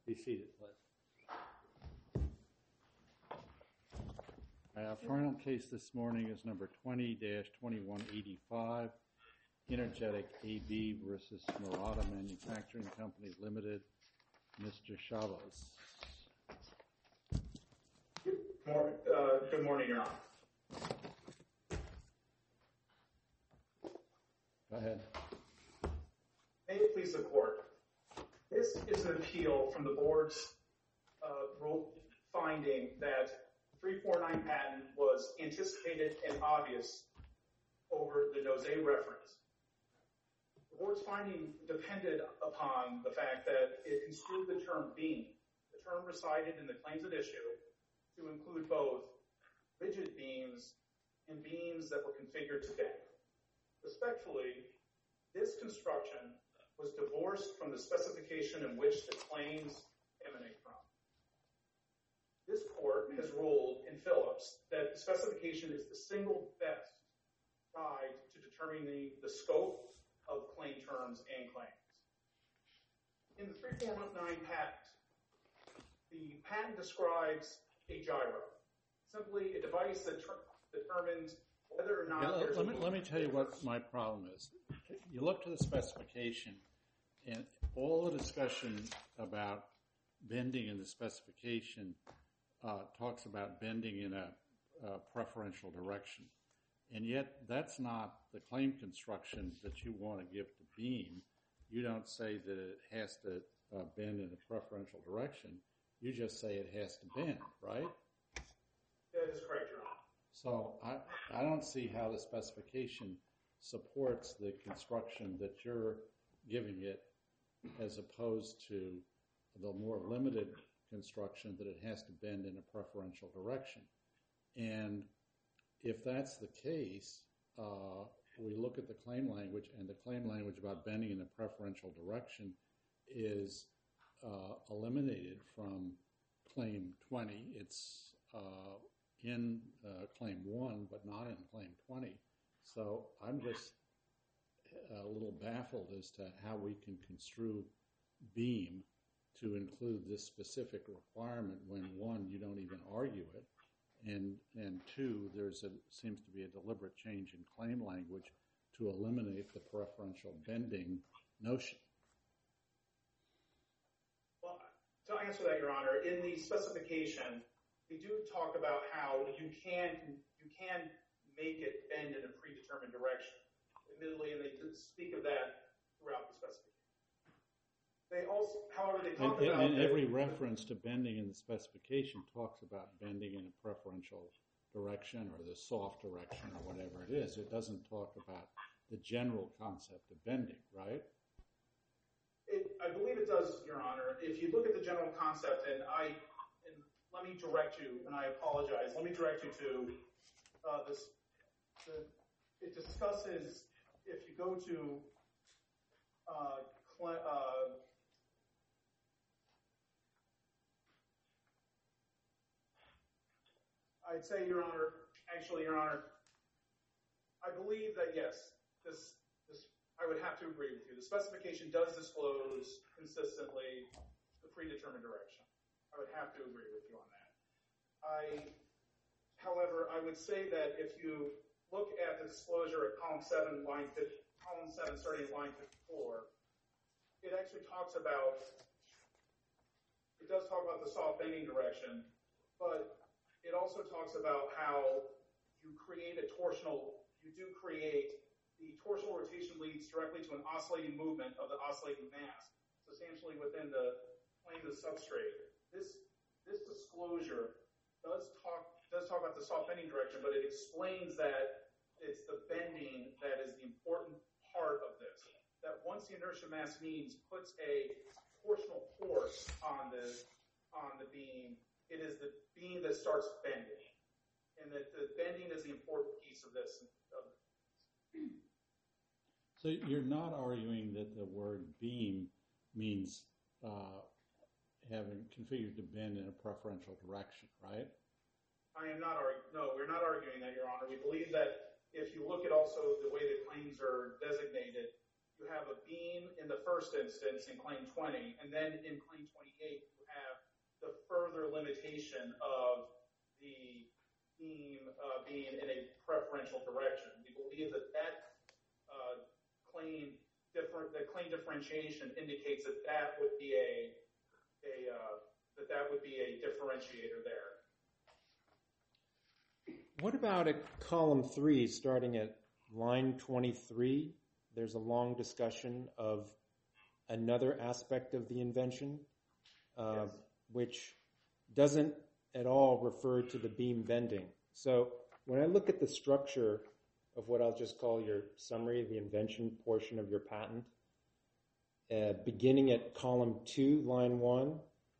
Be seated, please. Our final case this morning is number 20-2185, Energetic AB versus Murata Manufacturing Company Limited. Mr. Chavez. Good morning, Your Honor. Go ahead. May it please the Court. This is an appeal from the Board's rule finding that the 349 patent was anticipated and obvious over the Nozay reference. The Board's finding depended upon the fact that it construed the term beam, the term recited in the claims at issue, to include both rigid beams and beams that were configured to bend. Respectfully, this construction was divorced from the specification in which the claims emanate from. This Court has ruled in Phillips that the specification is the single best guide to determining the scope of claim terms and claims. In the 349 patent, the patent describes a gyro, simply a device that determines whether or not there's let me tell you what my problem is. You look to the specification, and all the discussion about bending in the specification talks about bending in a preferential direction. And yet, that's not the claim construction that you want to give to beam. You don't say that it has to bend in a preferential direction. You just say it has to bend, right? That is correct, Your Honor. So I don't see how the specification supports the construction that you're giving it as opposed to the more limited construction that it has to bend in a preferential direction. And if that's the case, we look at the claim language, and the claim language about bending in a preferential direction is eliminated from Claim 20. It's in Claim 1, but not in Claim 20. So I'm just a little baffled as to how we can construe beam to include this specific requirement when, one, you don't even argue it, and two, seems to be a deliberate change in claim language to eliminate the preferential bending notion. Well, to answer that, Your Honor, in the specification, they do talk about how you can make it bend in a predetermined direction. Admittedly, and they did speak of that throughout the specification. They also, however, they talk about... And every reference to bending in the specification talks about bending in a preferential direction or the soft direction or whatever it is. It doesn't talk about the general concept of bending, right? I believe it does, Your Honor. If you look at the general concept, and let me direct you, and I apologize, let me direct you to this. It discusses, if you go to I'd say, Your Honor, actually, Your Honor, I believe that, yes, this I would have to agree with you. The specification does disclose consistently the predetermined direction. I would have to agree with you on that. However, I would say that if you look at the disclosure at column 7, starting at line 54, it actually talks about, it does talk about the soft bending direction, but it also talks about how you create the torsional rotation leads directly to an oscillating movement of the oscillating mass, substantially within the plane of the substrate. This disclosure does talk about the soft bending direction, but it explains that it's the bending that is the important part of this. That once the inertia mass means puts a torsional force on the beam, it is the beam that starts bending, and that the bending is the important piece of this. So you're not arguing that the word beam means having configured to bend in a preferential direction, right? I am not arguing. No, we're not arguing that, Your Honor. We believe that if you look at also the way the claims are designated, you have a beam in the first instance in Claim 20, and then in Claim 28, you the further limitation of the beam being in a preferential direction. We believe that the claim differentiation indicates that that would be a differentiator there. What about at column 3, starting at line 23? There's a long discussion of another aspect of the invention, Yes. which doesn't at all refer to the beam bending. So when I look at the structure of what I'll just call your summary of the invention portion of your patent, beginning at column 2, line 1,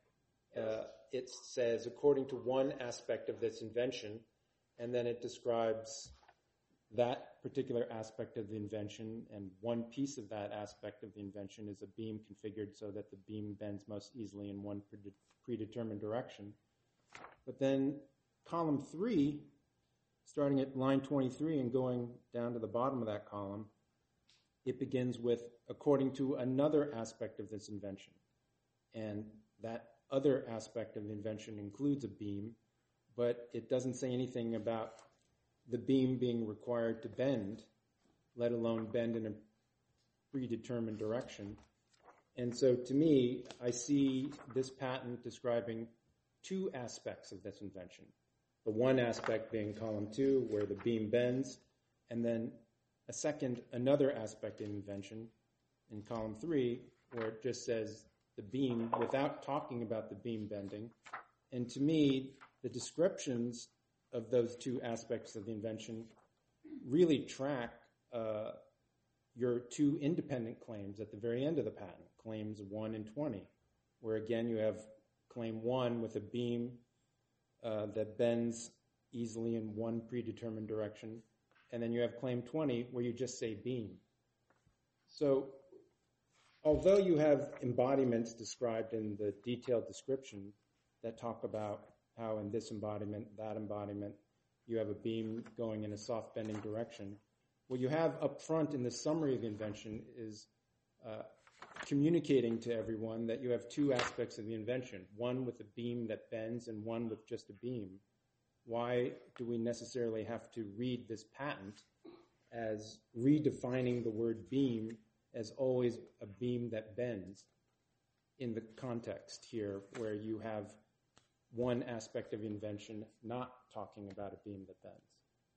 it says, according to one aspect of this invention, and then it describes that particular aspect of the invention, and one piece of that aspect of the invention is a beam configured so that the beam bends most easily in one predetermined direction. But then column 3, starting at line 23 and going down to the bottom of that column, it begins with, according to another aspect of this invention. And that other aspect of the invention includes a beam, but it doesn't say anything about the beam being required to bend, let alone bend in a predetermined direction. And so to me, I see this patent describing two aspects of this invention. The one aspect being column 2, where the beam bends, and then another aspect of the invention in column 3, where it just says the beam without talking about the beam bending. And to me, the descriptions of those two aspects of the invention really track your two independent claims at the very end of the patent, claims 1 and 20, where again you have claim 1 with a beam that bends easily in one predetermined direction, and then you have claim 20 where you just say beam. So although you have embodiments described in the detailed description that talk about how in this embodiment, that embodiment, you have a beam going in a soft bending direction, what you have up front in the summary of the invention is communicating to everyone that you have two aspects of the invention, one with a beam that bends and one with just a beam. Why do we necessarily have to read this patent as redefining the word beam as always a beam that bends in the context here where you have one aspect of the invention not talking about a beam that bends?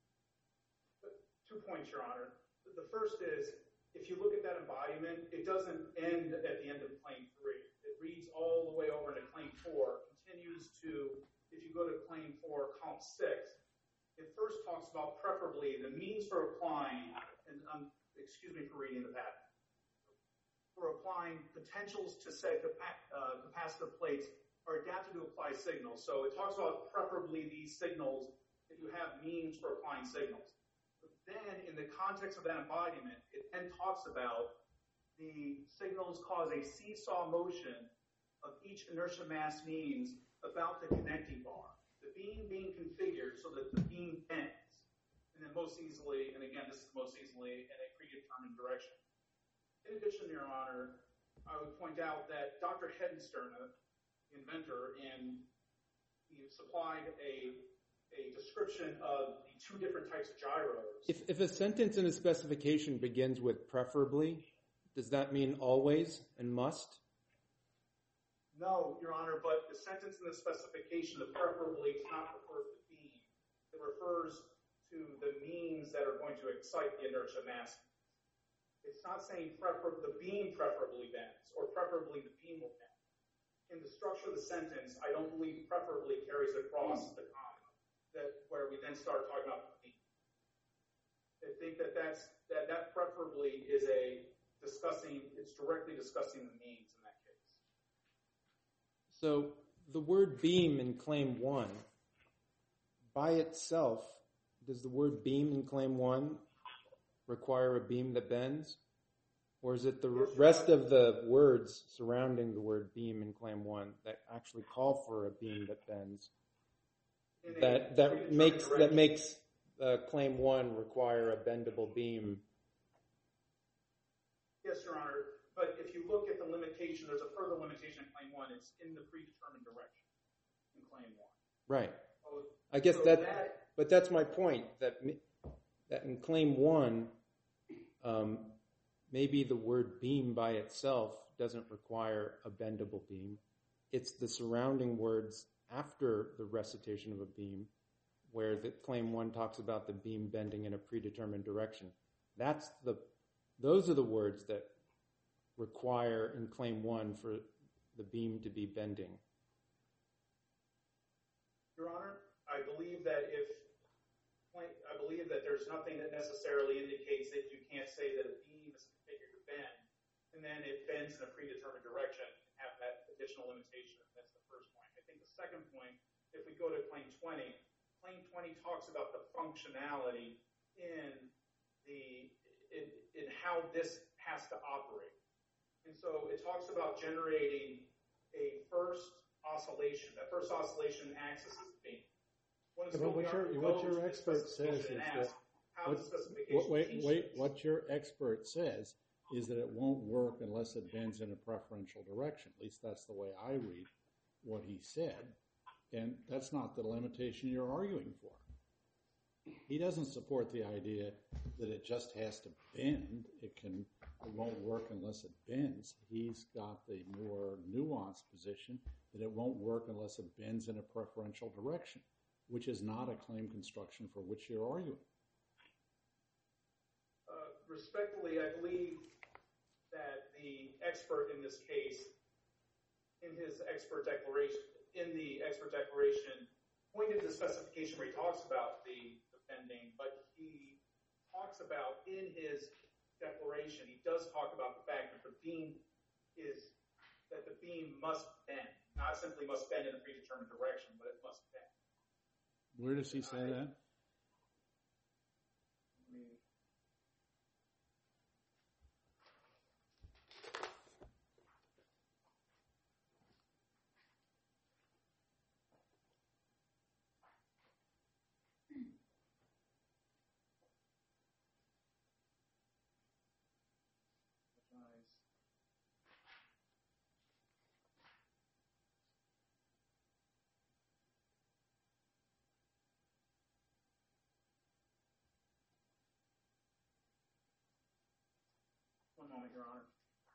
2 points, Your Honor. The first is, if you look at that embodiment, it doesn't end at the end of claim 3. It reads all the way over into claim 4, continues to, if you go to claim 4, column 6, it first talks about preferably the means for applying, and excuse me for reading the patent, for applying potentials to set capacitive plates are adapted to apply signals. So it talks about preferably these signals that you have means for applying signals. But then in the context of that embodiment, it then talks about the signals cause a seesaw motion of each inertia mass means about the connecting bar. The beam being configured so that the beam bends, and then most easily, and again, this is most easily in a predetermined direction. In addition, Your Honor, I would point out that Dr. Hedenstern, the inventor, he supplied a description of the two different types of gyros. If a sentence in a specification begins with preferably, does that mean always and must? No, Your Honor, but the sentence in the specification, the preferably, does not refer to the beam. It refers to the means that are going to excite the inertia mass. It's not saying the beam preferably bends or preferably the beam will bend. In the structure of the sentence, I don't believe preferably carries across the comma, where we then start talking about the beam. I think that preferably is it's directly discussing the means in that case. So the word beam in claim 1, by itself, does the word beam in claim 1 require a beam that bends? Or is it the rest of the words surrounding the word beam in claim 1 that actually call for a beam that bends that makes claim 1 require a bendable beam? Yes, Your Honor. But if you look at the limitation, there's a further limitation in claim 1. It's in the predetermined direction. Claim 1. Right. So, I guess so but that's my point, that in Claim 1, maybe the word beam by itself doesn't require a bendable beam. It's the surrounding words after the recitation of a beam where the Claim 1 talks about the beam bending in a predetermined direction. Those are the words that require in Claim 1 for the beam to be bending. Your Honor, I believe that there's nothing that necessarily indicates that you can't say that a beam is configured to bend, and then it bends in a predetermined direction and have that additional limitation. That's the first point. I think the second point, if we go to Claim 20, Claim 20 talks about the functionality in how this has to operate. And so it talks about generating a first oscillation. That first oscillation accesses the beam. But what your expert says is that what your expert says is that it won't work unless it bends in a preferential direction. At least that's the way I read what he said. And that's not the limitation you're arguing for. He doesn't support the idea that it just has to bend. It won't work unless it bends. He's got the more nuanced position that it won't work unless it bends in a preferential direction, which is not a claim construction for which you're arguing. Respectfully, I believe that the expert in this case, in the expert declaration, pointed to the specification where he talks about the bending, but he talks about in his declaration, he does talk about the fact that the beam must bend, not simply must bend in a predetermined direction, but it must bend. Where does he say that? One moment, Your Honor.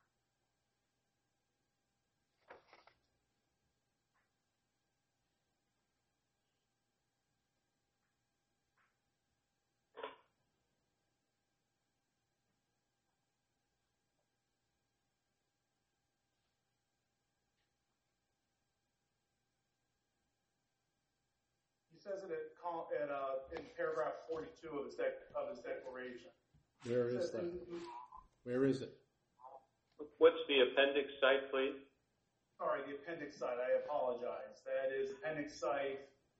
He says it in paragraph 42 of his declaration. Where is that? Where is it? What's the appendix site, please? Sorry, the appendix site. I apologize. That is appendix site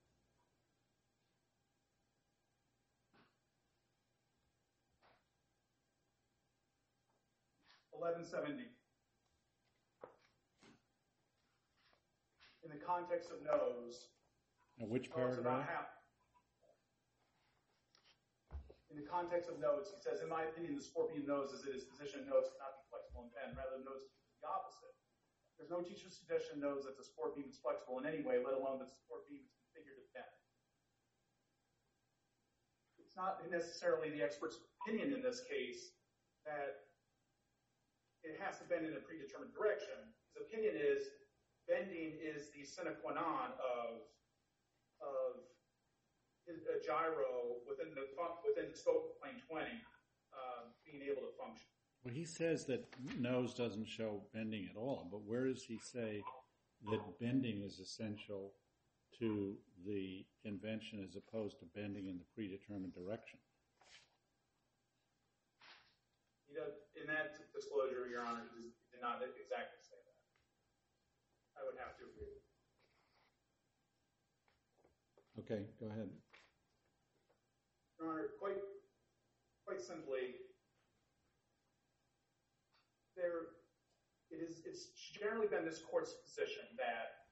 1170. In the context of nose. And which paragraph? In the context of nodes, he says, in my opinion, the scorpion nose as it is positioned nodes cannot be flexible and bend. Rather, nodes do the opposite. There's no teacher's suggestion nodes that the sport beam is flexible in any way, let alone that the sport beam is configured to bend. It's not necessarily the expert's opinion in this case that it has to bend in a predetermined direction. His opinion is bending is the sine qua non of a gyro within the scope of Claim 20 being able to function. Well, he says that nose doesn't show bending at all, but where does he say that bending is essential to the invention as opposed to bending in the predetermined direction? He does, in that disclosure, Your Honor, he did not exactly say that. I would have to agree. Okay, go ahead. Your Honor, quite simply, it's generally been this court's position that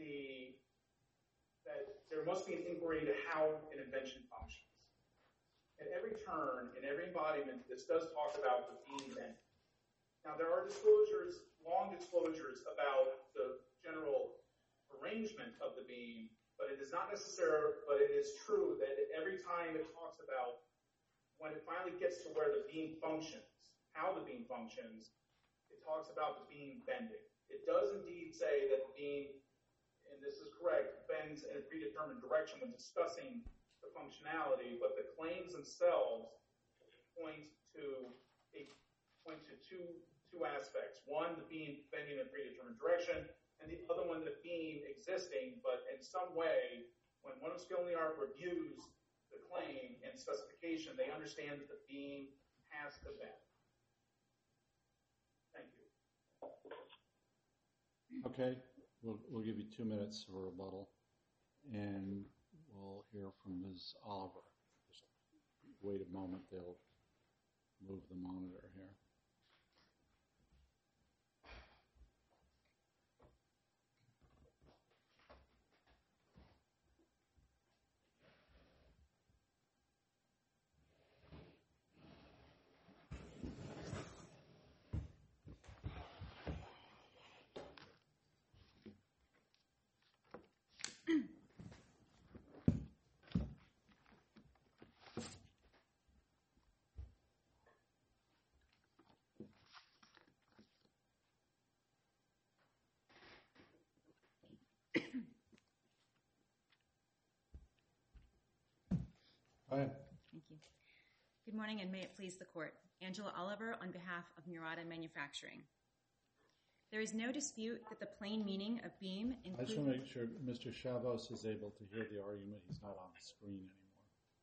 there must be an inquiry into how an invention functions. At every turn, in every embodiment, this does talk about the beam bending. Now, there are disclosures, long disclosures, about the general arrangement of the beam, but it is not necessary, but it is true that every time it talks about, when it finally gets to where the beam functions, how the beam functions, it talks about the beam bending. It does indeed say that the beam, and this is correct, bends in a predetermined direction when discussing the functionality, but the claims themselves point to two aspects. One, the beam bending in a predetermined direction, and the other one, the beam existing, but in some way, when one of skill in the art reviews the claim and specification, they understand that the beam has to bend. Thank you. Okay, we'll give you 2 minutes for rebuttal, and we'll hear from Ms. Oliver. Just wait a moment, they'll move the monitor here. Go ahead. Thank you. Good morning, and may it please the Court. Angela Oliver on behalf of Murata Manufacturing. There is no dispute that the plain meaning of beam I just want to make sure Mr. Chavos is able to hear the argument. He's not on the screen anymore.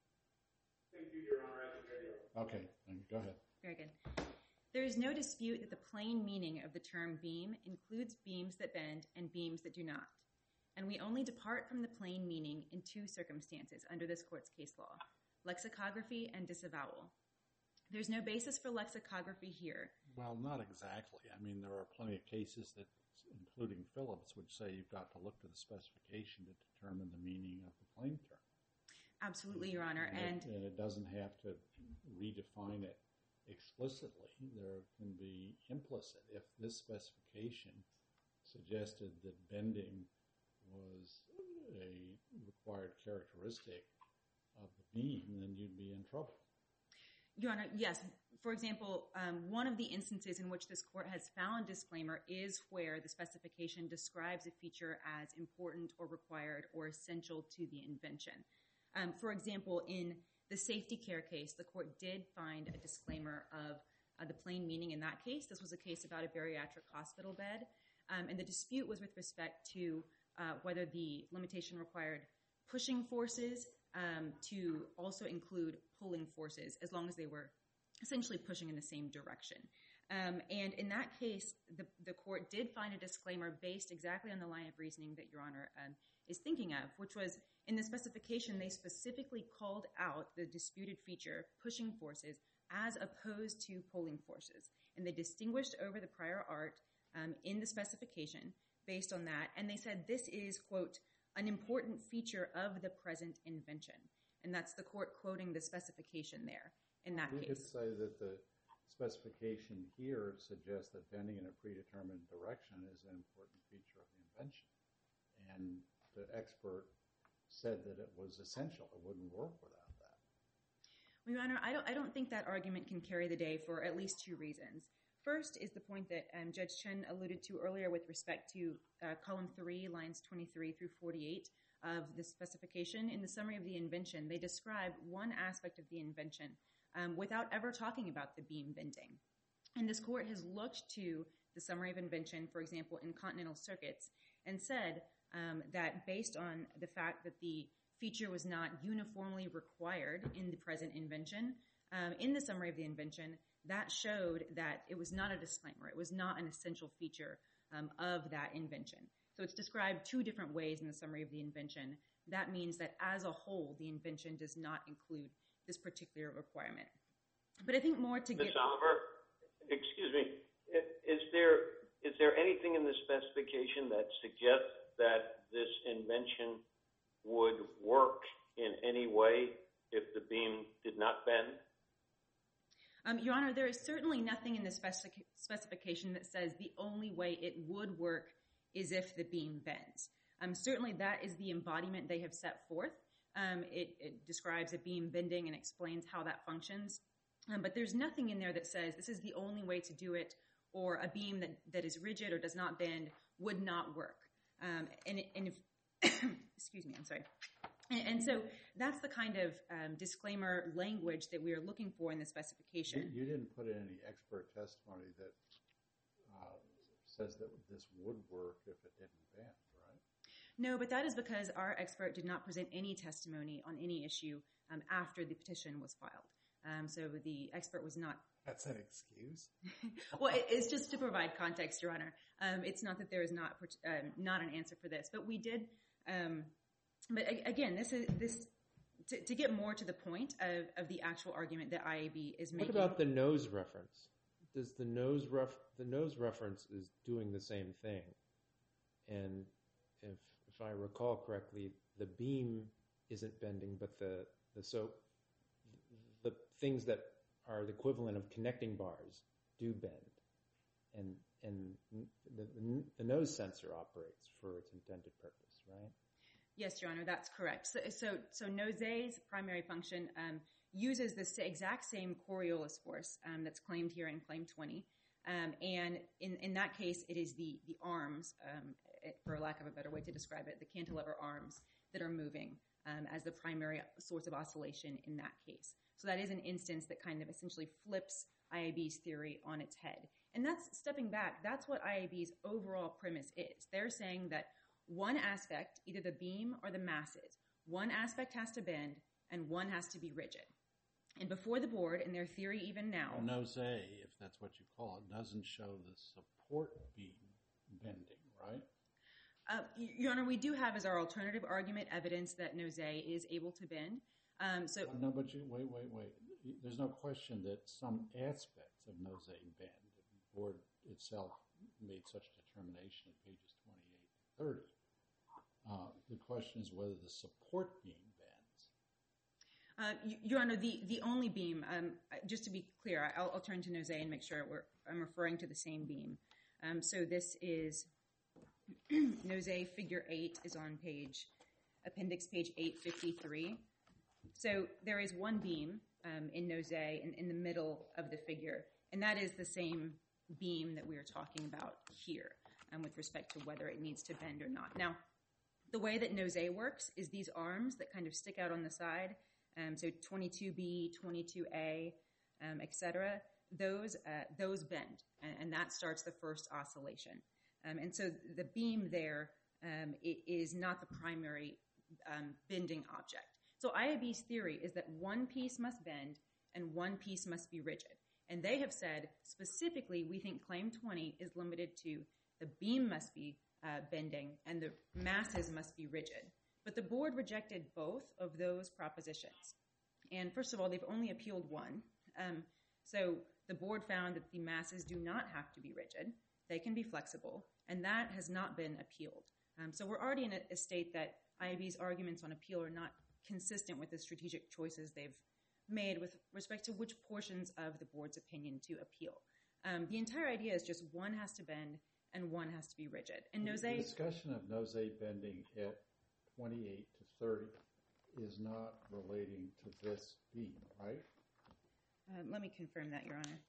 Thank you, Your Honor. I can hear you. Okay, go ahead. Very good. There is no dispute that the plain meaning of the term beam includes beams that bend and beams that do not. And we only depart from the plain meaning in two circumstances under this Court's case law: lexicography and disavowal. There's no basis for lexicography here. Well, not exactly. I mean, there are plenty of cases that, including Phillips, would say you've got to look to the specification to determine the meaning of the claim term. Absolutely, Your Honor. And it doesn't have to redefine it explicitly. There can be implicit. If this specification suggested that bending was a required characteristic of the beam, then you'd be in trouble. Your Honor, yes. For example, one of the instances in which this Court has found disclaimer is where the specification describes a feature as important or required or essential to the invention. For example, in the safety care case, the Court did find a disclaimer of the plain meaning in that case. This was a case about a bariatric hospital bed, and the dispute was with respect to whether the limitation required pushing forces to also include pulling forces, as long as they were essentially pushing in the same direction. And in that case, the Court did find a disclaimer based exactly on the line of reasoning that Your Honor is thinking of, which was in the specification, they specifically called out the disputed feature, pushing forces, as opposed to pulling forces. And they distinguished over the prior art in the specification based on that. And they said this is, quote, an important feature of the present invention. And that's the Court quoting the specification there in that case. You could say that the specification here suggests that bending in a predetermined direction is an important feature of the invention. And the expert said that it was essential. It wouldn't work without that. Well, Your Honor, I don't think that argument can carry the day for at least two reasons. First is the point that Judge Chen alluded to earlier with respect to column 3, lines 23 through 48 of the specification. In the summary of the invention, they describe one aspect of the invention without ever talking about the beam bending. And this Court has looked to the summary of invention, for example, in Continental Circuits, and said that based on the fact that the feature was not uniformly required in the present invention, in the summary of the invention, that showed that it was not a disclaimer. It was not an essential feature of that invention. So it's described two different ways in the summary of the invention. That means that as a whole, the invention does not include this particular requirement. But I think more to get... Ms. Oliver, excuse me, is there anything in the specification that suggests that this invention would work in any way if the beam did not bend? Your Honor, there is certainly nothing in the specification that says the only way it would work is if the beam bends. Certainly that is the embodiment they have set forth. It describes a beam bending and explains how that functions. But there's nothing in there that says this is the only way to do it, or a beam that is rigid or does not bend would not work. And if, excuse me, I'm sorry. And so that's the kind of disclaimer language that we are looking for in the specification. You didn't put in any expert testimony that says that this would work if it didn't bend, right? No, but that is because our expert did not present any testimony on any issue after the petition was filed. So the expert was not. That's an excuse. Well, it's just to provide context, Your Honor. It's not that there is not an answer for this, but we did. But again, to get more to the point of the actual argument that IAB is making. What about the nose reference? Does the nose reference is doing the same thing? And if I recall correctly, the beam isn't bending, but the things that are the equivalent of connecting bars do bend, and the nose sensor operates for its intended purpose, right? Yes, Your Honor, that's correct. So Nose's primary function uses the exact same Coriolis force that's claimed here in Claim 20. And in that case, it is the arms, for lack of a better way to describe it, the cantilever arms that are moving as the primary source of oscillation in that case. So that is an instance that kind of essentially flips IAB's theory on its head. And that's stepping back. That's what IAB's overall premise is. They're saying that one aspect, either the beam or the masses, one aspect has to bend and one has to be rigid. And before the board, in their theory even now... Nose, if that's what you call it, doesn't show the support beam bending, right? Your Honor, we do have as our alternative argument evidence that Nose is able to bend. No, but wait. There's no question that some aspects of Nose bend. The board itself made such determination in pages 28 to 30. The question is whether the support beam bends. Your Honor, the only beam, just to be clear, I'll turn to Nose and make sure I'm referring to the same beam. So this is Nose Figure 8 is on appendix page 853. So there is one beam in Nose in the middle of the figure, and that is the same beam that we are talking about here with respect to whether it needs to bend or not. Now, the way that Nose works is these arms that kind of stick out on the side, so 22B, 22A, etc., those bend, and that starts the first oscillation. And so the beam there is not the primary bending object. So IAB's theory is that one piece must bend and one piece must be rigid. And they have said, specifically, we think Claim 20 is limited to the beam must be bending and the masses must be rigid. But the board rejected both of those propositions. And first of all, they've only appealed one. So the board found that the masses do not have to be rigid. They can be flexible, and that has not been appealed. So we're already in a state that IAB's arguments on appeal are not consistent with the strategic choices they've made with respect to which portions of the board's opinion to appeal. The entire idea is just one has to bend and one has to be rigid. And Nose... The discussion of Nose bending at 28 to 30 is not relating to this beam, right? Let me confirm that, Your Honor.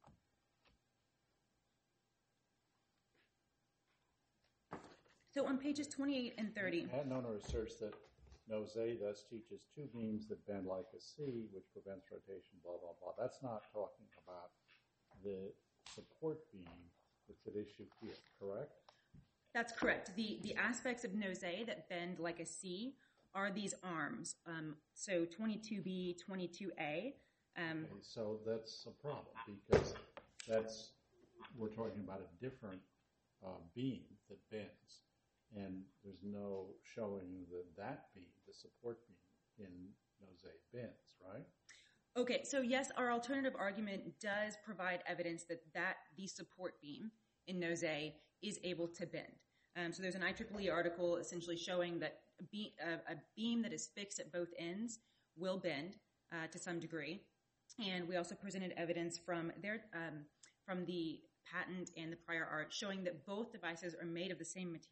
So on pages 28 and 30... I had known research that Nose thus teaches two beams that bend like a C, which prevents rotation, blah, blah, blah. That's not talking about the support beam that's at issue here, correct? That's correct. The aspects of Nose that bend like a C are these arms. So 22B, 22A. Okay, so that's a problem because we're talking about a different beam that bends. And there's no showing that beam, the support beam, in Nose bends, right? Okay, so yes, our alternative argument does provide evidence that the support beam in Nose is able to bend. So there's an IEEE article essentially showing that a beam that is fixed at both ends will bend to some degree. And we also presented evidence from the patent and the prior art showing that both devices are made of the same material.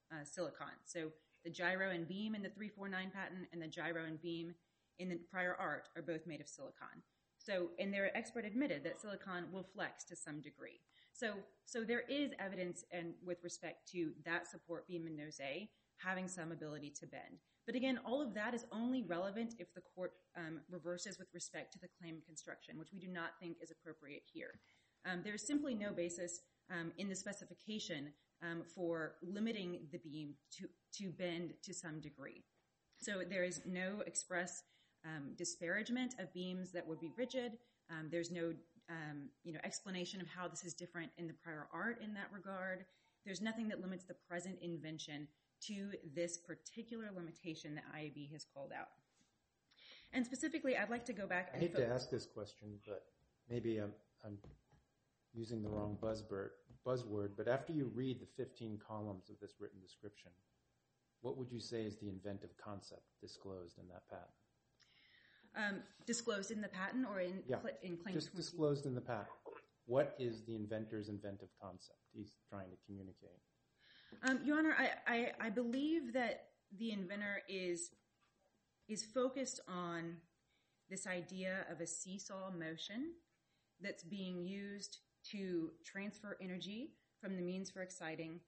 silicon. So the gyro and beam in the 349 patent and the gyro and beam in the prior art are both made of silicon. So, and their expert admitted that silicon will flex to some degree. So there is evidence and with respect to that support beam in nose A having some ability to bend. But again, all of that is only relevant if the court reverses with respect to the claim construction, which we do not think is appropriate here. There is simply no basis in the specification for limiting the beam to bend to some degree. So there is no express disparagement of beams that would be rigid. There's no explanation of how this is different in the prior art in that regard. There's nothing that limits the present invention to this particular limitation that IAB has called out. And specifically, I'd like to go back and... I hate to ask this question, but maybe I'm using the wrong buzzword, but after you read the 15 columns of this written description, what would you say is the inventive concept disclosed in that patent? Disclosed in the patent or in Claim 20? Just disclosed in the patent. What is the inventor's inventive concept he's trying to communicate? Your Honor, I believe that the inventor is focused on this idea of a seesaw motion that's being used to transfer energy from the means for exciting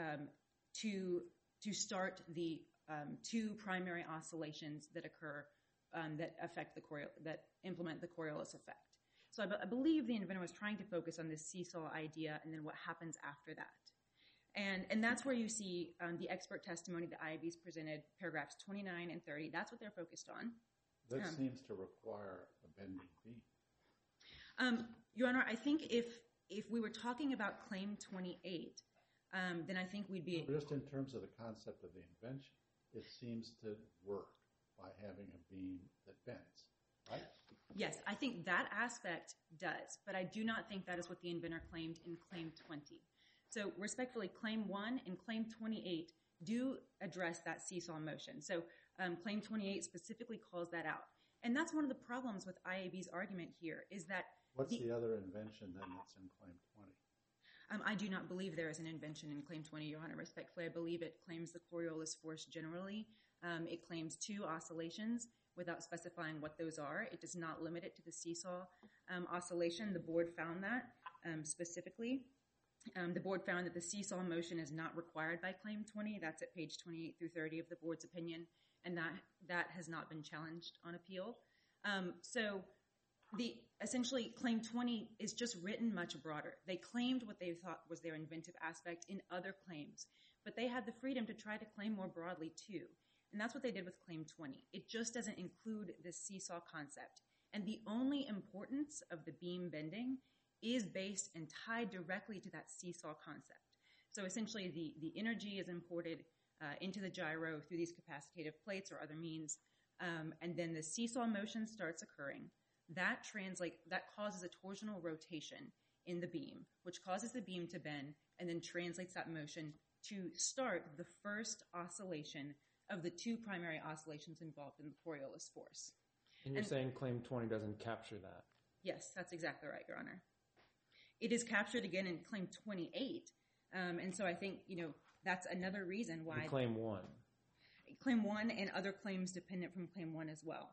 to start the two primary oscillations that occur that affect that implement the Coriolis effect. So I believe the inventor was trying to focus on this seesaw idea and then what happens after that. And that's where you see the expert testimony that IAB's presented, paragraphs 29 and 30. That's what they're focused on. That seems to require a bending beam. Your Honor, I think if we were talking about Claim 28, then I think we'd be... Just in terms of the concept of the invention, it seems to work by having a beam that bends, right? Yes, I think that aspect does, but I do not think that is what the inventor claimed in Claim 20. So respectfully, Claim 1 and Claim 28 do address that seesaw motion. So Claim 28 specifically calls that out. And that's one of the problems with IAB's argument here is that... What's the other invention then that's in Claim 20? I do not believe there is an invention in Claim 20, Your Honor. Respectfully, I believe it claims the Coriolis force generally. It claims two oscillations without specifying what those are. It does not limit it to the seesaw oscillation. The board found that specifically. The board found that the seesaw motion is not required by Claim 20. That's at page 28 through 30 of the board's opinion, and that has not been challenged on appeal. So essentially, Claim 20 is just written much broader. They claimed what they thought was their inventive aspect in other claims, but they had the freedom to try to claim more broadly too. And that's what they did with Claim 20. It just doesn't include this seesaw concept. And the only importance of the beam bending is based and tied directly to that seesaw concept. So essentially, the energy is imported into the gyro through these capacitative plates or other means, and then the seesaw motion starts occurring. That causes a torsional rotation in the beam, which causes the beam to bend and then translates that motion to start the first oscillation of the two primary oscillations involved in the Coriolis force. And you're saying Claim 20 doesn't capture that? Yes, that's exactly right, Your Honor. It is captured again in Claim 28, and so I think, that's another reason why... In Claim 1. Claim 1 and other claims dependent from Claim 1 as well.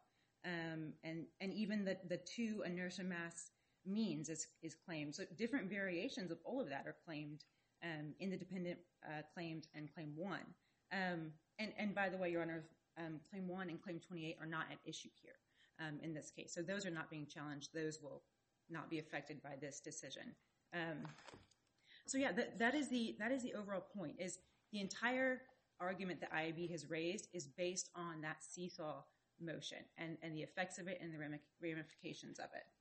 And even the two inertia mass means is claimed. So different variations of all of that are claimed in the dependent claims and Claim 1. And by the way, Your Honor, Claim 1 and Claim 28 are not at issue here in this case. So those are not being challenged. Those will not be affected by this decision. So yeah, that is the overall point, is the entire argument that IAB has raised is based on that seesaw motion and the effects of it and the ramifications of it.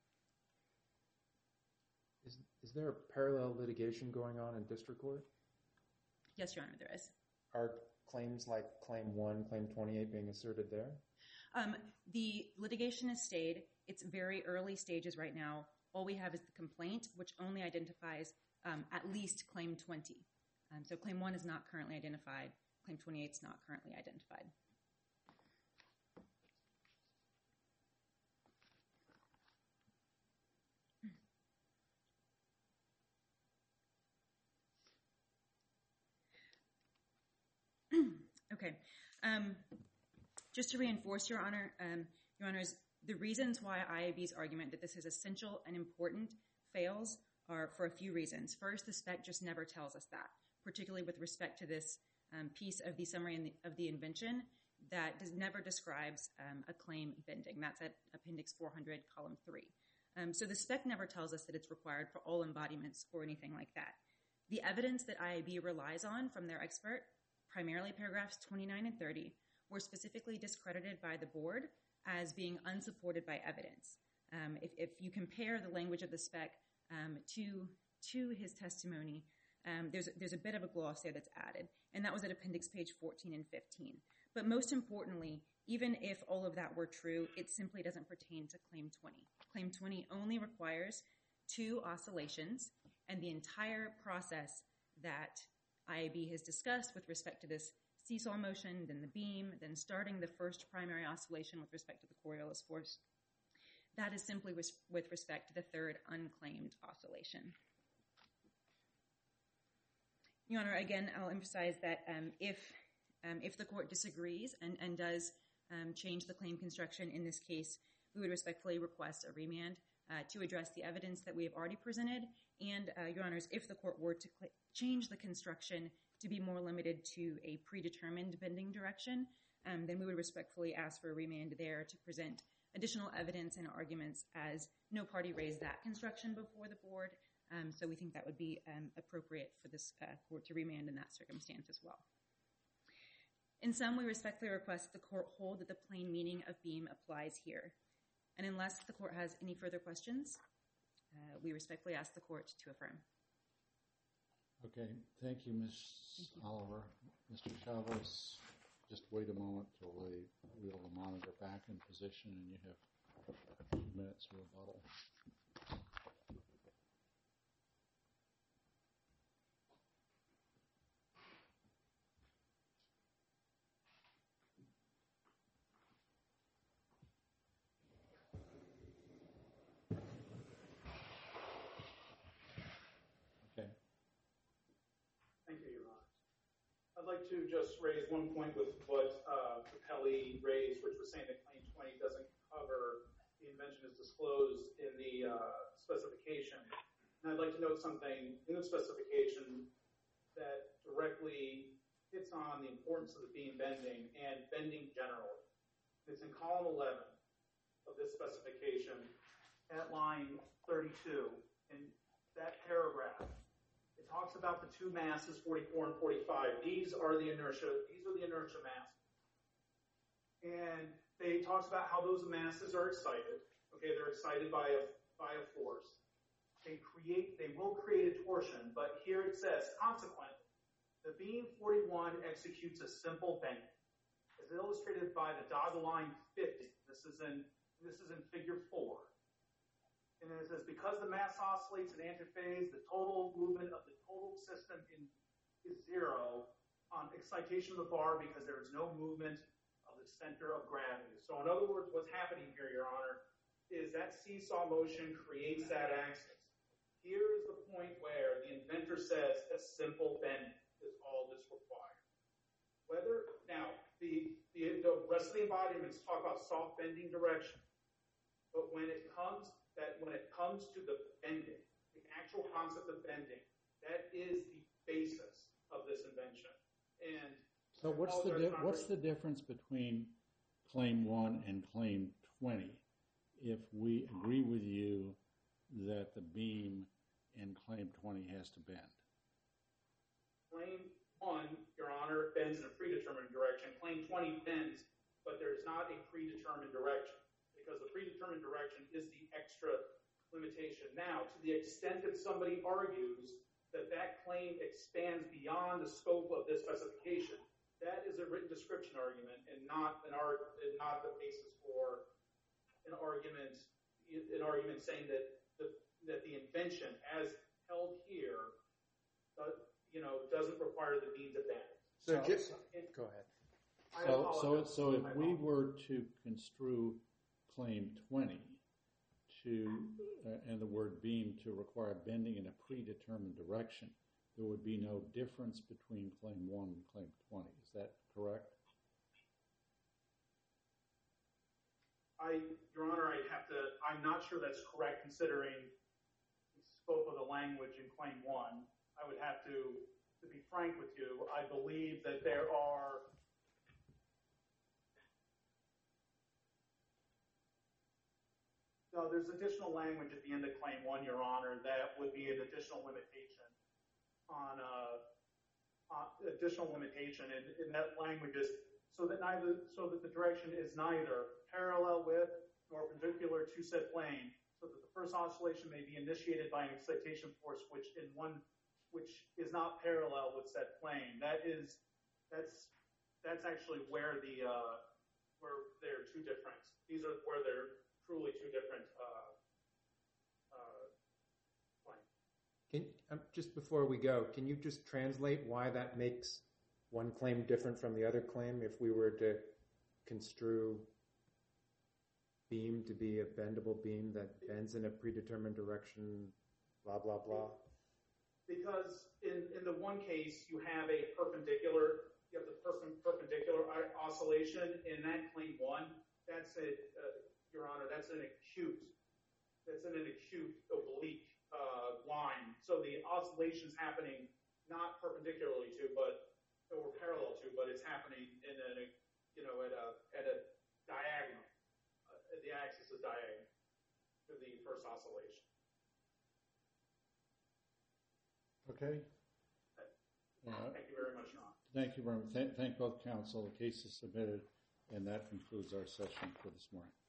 Is there a parallel litigation going on in district court? Yes, Your Honor, there is. Are claims like Claim 1, Claim 28 being asserted there? The litigation has stayed. It's very early stages right now. All we have is the complaint, which only identifies at least Claim 20. So Claim 1 is not currently identified. Claim 28 is not currently identified. Okay. Just to reinforce, Your Honors, the reasons why IAB's argument that this is essential and important fails are for a few reasons. First, the spec just never tells us that, particularly with respect to this piece of the summary of the invention that never describes a claim bending. That's at Appendix 400, Column 3. So the spec never tells us that it's required for all embodiments or anything like that. The evidence that IAB relies on from their expert, primarily paragraphs 29 and 30, were specifically discredited by the board as being unsupported by evidence. If you compare the language of the spec to his testimony, there's a bit of a gloss there that's added, and that was at Appendix page 14 and 15. But most importantly, even if all of that were true, it simply doesn't pertain to Claim 20. Claim 20 only requires 2 oscillations, and the entire process that IAB has discussed with respect to this seesaw motion, then the beam, then starting the first primary oscillation with respect to the Coriolis force, that is simply with respect to the third unclaimed oscillation. Your Honor, again, I'll emphasize that if the court disagrees and does change the claim construction in this case, we would respectfully request a remand to address the evidence that we have already presented. And, Your Honors, if the court were to change the construction to be more limited to a predetermined bending direction, then we would respectfully ask for a remand there to present additional evidence and arguments, as no party raised that construction before the board. So we think that would be appropriate for this court to remand in that circumstance as well. In sum, we respectfully request the court hold that the plain meaning of beam applies here. And unless the court has any further questions, we respectfully ask the court to affirm. Okay, thank you, Ms. Oliver. Mr. Chavez, just wait a moment till they wheel the monitor back in position and you have 2 minutes to rebuttal. I'd like to just raise one point with what Capelli raised, which was saying that Claim 20 doesn't cover the invention as disclosed in the specification. And I'd like to note something in the specification that directly hits on the importance of the beam bending and bending generally. It's in column 11 of this specification at line 32. In that paragraph, it talks about the 2 masses, 44 and 45. These are the inertia masses. And they talks about how those masses are excited. Okay, they're excited by a force. They will create a torsion, but here it says, consequently, the beam 41 executes a simple bending, as illustrated by the dotted line 50. This is in figure 4. And it says, because the mass oscillates in antiphase, the total movement of the total system is 0 on excitation of the bar, because there is no movement of the center of gravity. So in other words, what's happening here, Your Honor, is that seesaw motion creates that axis. Here is the point where the inventor says a simple bending is all that's required. Now, the rest of the embodiments talk about soft bending direction, but when it comes to the bending, the actual concept of bending, that is the basis of this invention. And so what's the difference between Claim 1 and Claim 20 if we agree with you that the beam in Claim 20 has to bend? Claim 1, Your Honor, bends in a predetermined direction. Claim 20 bends, but there's not a predetermined direction, because the predetermined direction is the extra limitation. Now, to the extent that somebody argues that claim expands beyond the scope of this specification, that is a written description argument and not the basis for an argument saying that the invention, as held here, doesn't require the beam to bend. Go ahead. So if we were to construe Claim 20 and the word beam to require bending in a predetermined direction, there would be no difference between Claim 1 and Claim 20. Is that correct? Your Honor, I'm not sure that's correct considering the scope of the language in Claim 1. I would have to be frank with you, I believe that there are there's additional language at the end of Claim 1, Your Honor, that would be an additional limitation on and that language is so that the direction is neither parallel with nor perpendicular to said plane, so that the first oscillation may be initiated by an excitation force which is not parallel with said plane. That's actually where there are two different. These are where they're truly two different planes. Just before we go, can you just translate why that makes one claim different from the other claim if we were to construe beam to be a bendable beam that bends in a predetermined direction, blah, blah, blah? Because in the one case, you have the perpendicular oscillation. In that Claim 1, that's it, Your Honor, that's an acute oblique line. So the oscillation's happening not perpendicularly to, or parallel to, but it's happening at a diagonal. The axis is diagonal to the first oscillation. Okay. Thank you very much, Your Honor. Thank you very much. Thank both counsel. The case is submitted, and that concludes our session for this morning.